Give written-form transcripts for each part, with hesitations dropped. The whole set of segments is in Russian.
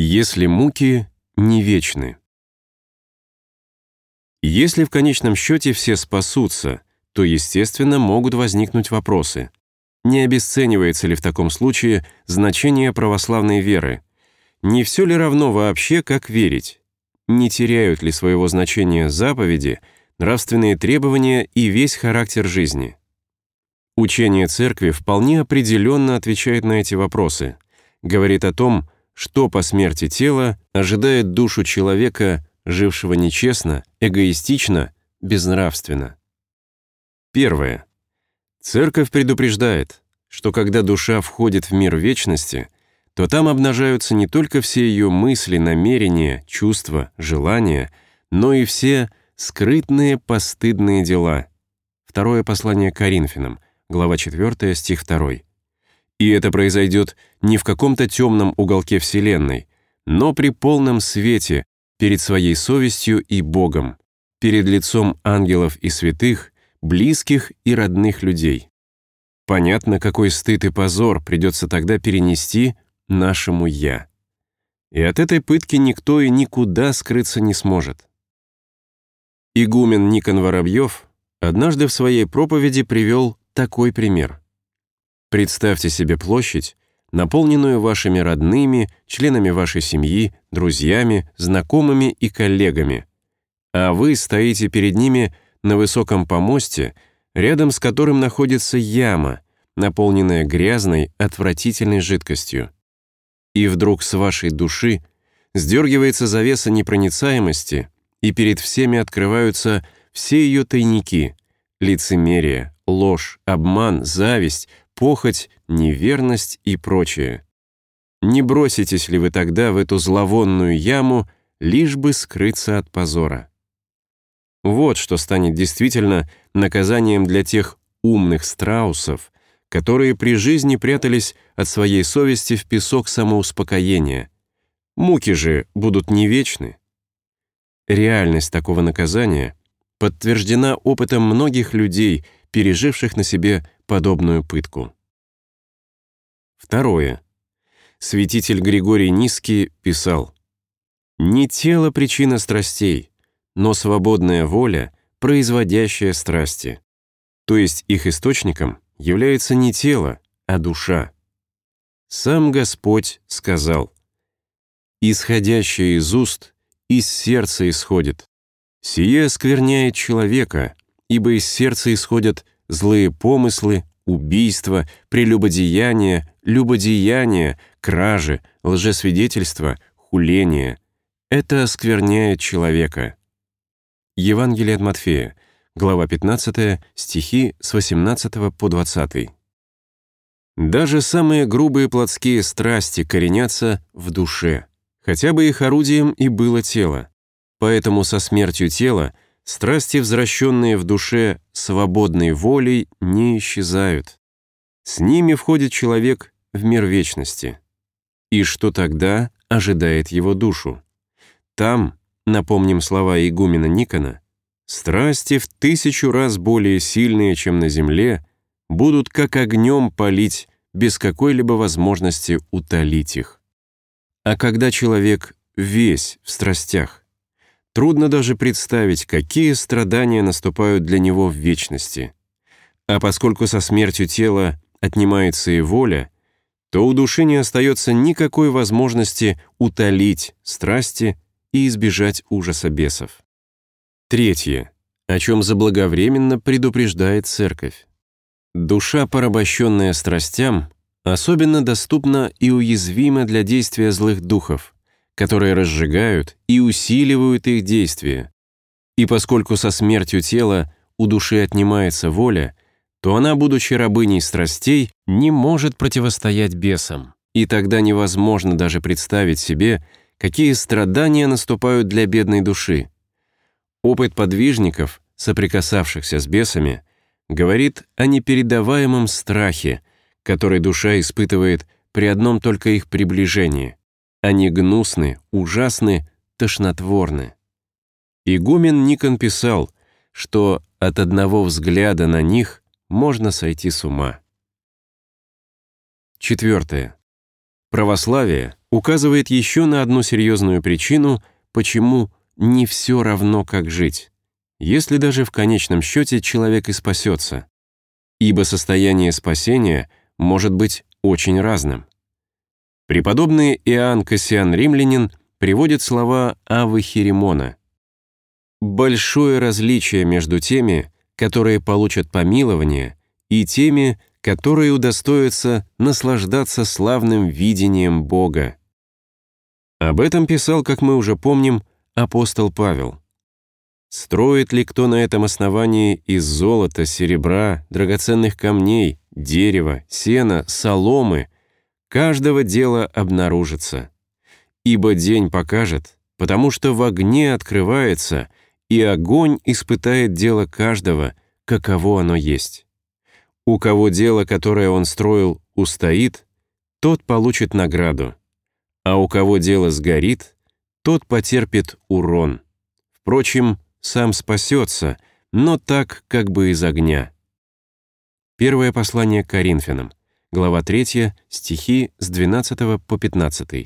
Если муки не вечны. Если в конечном счете все спасутся, то, естественно, могут возникнуть вопросы. Не обесценивается ли в таком случае значение православной веры? Не все ли равно вообще, как верить? Не теряют ли своего значения заповеди, нравственные требования и весь характер жизни? Учение Церкви вполне определенно отвечает на эти вопросы, говорит о том, что по смерти тела ожидает душу человека, жившего нечестно, эгоистично, безнравственно. Первое. Церковь предупреждает, что когда душа входит в мир вечности, то там обнажаются не только все ее мысли, намерения, чувства, желания, но и все скрытные постыдные дела. Второе послание к Коринфянам, глава 4, стих 2. И это произойдет не в каком-то темном уголке Вселенной, но при полном свете перед своей совестью и Богом, перед лицом ангелов и святых, близких и родных людей. Понятно, какой стыд и позор придется тогда перенести нашему «я». И от этой пытки никто и никуда скрыться не сможет. Игумен Никон Воробьев однажды в своей проповеди привел такой пример. Представьте себе площадь, наполненную вашими родными, членами вашей семьи, друзьями, знакомыми и коллегами, а вы стоите перед ними на высоком помосте, рядом с которым находится яма, наполненная грязной, отвратительной жидкостью. И вдруг с вашей души сдергивается завеса непроницаемости, и перед всеми открываются все ее тайники — лицемерие, ложь, обман, зависть, похоть, неверность и прочее. Не броситесь ли вы тогда в эту зловонную яму, лишь бы скрыться от позора? Вот что станет действительно наказанием для тех умных страусов, которые при жизни прятались от своей совести в песок самоуспокоения. Муки же будут не вечны. Реальность такого наказания подтверждена опытом многих людей, переживших на себе подобную пытку. Второе. Святитель Григорий Низкий писал: «Не тело причина страстей, но свободная воля, производящая страсти. То есть их источником является не тело, а душа. Сам Господь сказал: «Исходящее из уст, из сердца исходит. Сие оскверняет человека, ибо из сердца исходят злые помыслы, убийства, прелюбодеяния, любодеяния, кражи, лжесвидетельства, хуления. Это оскверняет человека». Евангелие от Матфея, глава 15, стихи с 18 по 20. Даже самые грубые плотские страсти коренятся в душе, хотя бы их орудием и было тело. Поэтому со смертью тела страсти, возвращенные в душе свободной волей, не исчезают. С ними входит человек в мир вечности. И что тогда ожидает его душу? Там, напомним слова игумена Никона, страсти в 1000 раз более сильные, чем на земле, будут как огнем палить без какой-либо возможности утолить их. А когда человек весь в страстях, трудно даже представить, какие страдания наступают для него в вечности. А поскольку со смертью тела отнимается и воля, то у души не остается никакой возможности утолить страсти и избежать ужаса бесов. Третье, о чем заблаговременно предупреждает Церковь. Душа, порабощенная страстям, особенно доступна и уязвима для действия злых духов, которые разжигают и усиливают их действия. И поскольку со смертью тела у души отнимается воля, то она, будучи рабыней страстей, не может противостоять бесам. И тогда невозможно даже представить себе, какие страдания наступают для бедной души. Опыт подвижников, соприкасавшихся с бесами, говорит о непередаваемом страхе, который душа испытывает при одном только их приближении. Они гнусны, ужасны, тошнотворны. Игумен Никон писал, что от одного взгляда на них можно сойти с ума. Четвертое. Православие указывает еще на одну серьезную причину, почему не все равно, как жить, если даже в конечном счете человек и спасется. Ибо состояние спасения может быть очень разным. Преподобный Иоанн Кассиан-Римлянин приводит слова Аввы Херемона. «Большое различие между теми, которые получат помилование, и теми, которые удостоятся наслаждаться славным видением Бога». Об этом писал, как мы уже помним, апостол Павел. «Строит ли кто на этом основании из золота, серебра, драгоценных камней, дерева, сена, соломы, каждого дела обнаружится. Ибо день покажет, потому что в огне открывается, и огонь испытает дело каждого, каково оно есть. У кого дело, которое он строил, устоит, тот получит награду, а у кого дело сгорит, тот потерпит урон. Впрочем, сам спасется, но так, как бы из огня». Первое послание к Коринфянам, глава 3, стихи с 12 по 15.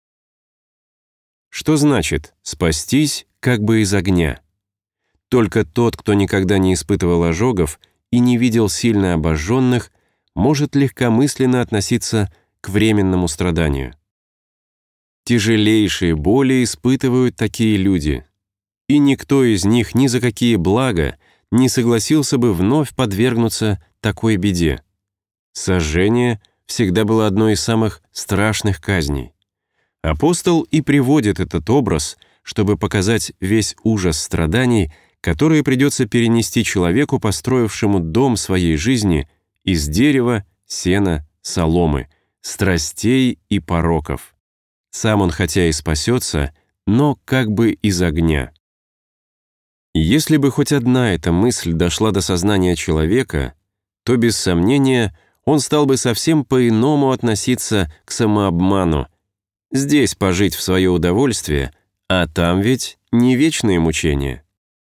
Что значит «спастись, как бы из огня»? Только тот, кто никогда не испытывал ожогов и не видел сильно обожженных, может легкомысленно относиться к временному страданию. Тяжелейшие боли испытывают такие люди, и никто из них ни за какие блага не согласился бы вновь подвергнуться такой беде. Сожжение всегда было одной из самых страшных казней. Апостол и приводит этот образ, чтобы показать весь ужас страданий, которые придется перенести человеку, построившему дом своей жизни из дерева, сена, соломы, страстей и пороков. Сам он хотя и спасется, но как бы из огня. Если бы хоть одна эта мысль дошла до сознания человека, то, без сомнения, он стал бы совсем по-иному относиться к самообману. Здесь пожить в свое удовольствие, а там ведь не вечные мучения.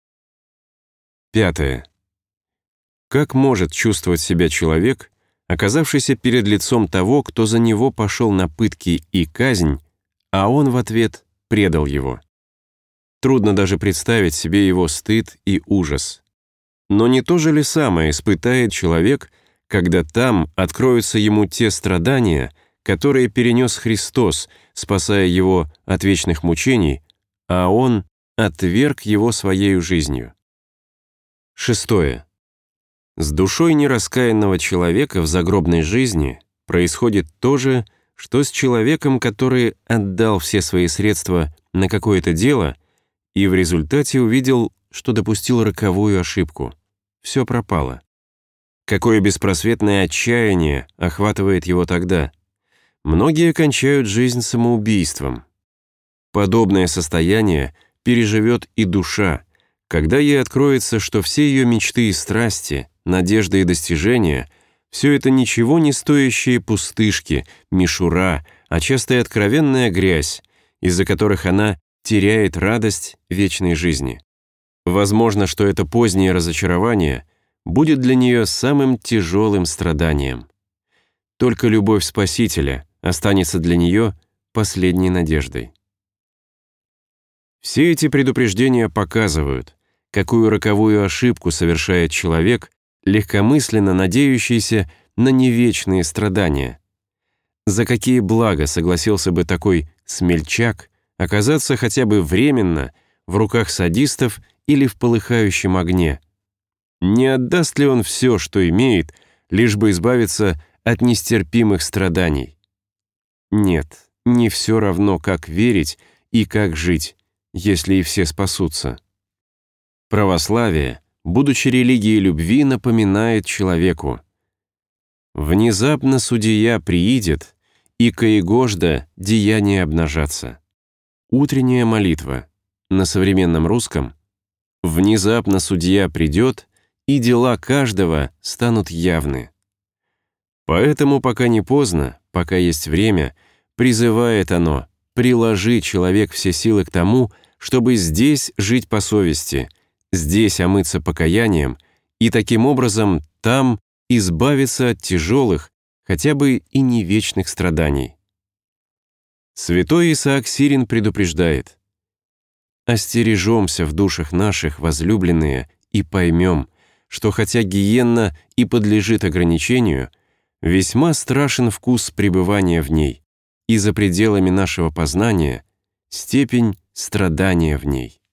5. Как может чувствовать себя человек, оказавшийся перед лицом того, кто за него пошел на пытки и казнь, а он в ответ предал его? Трудно даже представить себе его стыд и ужас. Но не то же ли самое испытает человек, когда там откроются ему те страдания, которые перенес Христос, спасая его от вечных мучений, а он отверг его своею жизнью? 6. С душой нераскаянного человека в загробной жизни происходит то же, что с человеком, который отдал все свои средства на какое-то дело и в результате увидел, что допустил роковую ошибку. Все пропало. Какое беспросветное отчаяние охватывает его тогда. Многие кончают жизнь самоубийством. Подобное состояние переживет и душа, когда ей откроется, что все ее мечты и страсти, надежды и достижения — все это ничего не стоящие пустышки, мишура, а часто и откровенная грязь, из-за которых она теряет радость вечной жизни. Возможно, что это позднее разочарование будет для нее самым тяжелым страданием. Только любовь Спасителя останется для нее последней надеждой. Все эти предупреждения показывают, какую роковую ошибку совершает человек, легкомысленно надеющийся на невечные страдания. За какие блага согласился бы такой смельчак оказаться хотя бы временно в руках садистов или в полыхающем огне? Не отдаст ли он все, что имеет, лишь бы избавиться от нестерпимых страданий? Нет, не все равно, как верить и как жить, если и все спасутся. Православие, будучи религией любви, напоминает человеку: «Внезапно судья приидет, и коегожда деяния обнажатся». Утренняя молитва. На современном русском: «Внезапно судья придет, и дела каждого станут явны». Поэтому, пока не поздно, пока есть время, призывает оно: приложи, человек, все силы к тому, чтобы здесь жить по совести, здесь омыться покаянием и таким образом там избавиться от тяжелых, хотя бы и не вечных страданий. Святой Исаак Сирин предупреждает: «Остережемся в душах наших, возлюбленные, и поймем, что хотя гиенна и подлежит ограничению, весьма страшен вкус пребывания в ней, и за пределами нашего познания степень страдания в ней».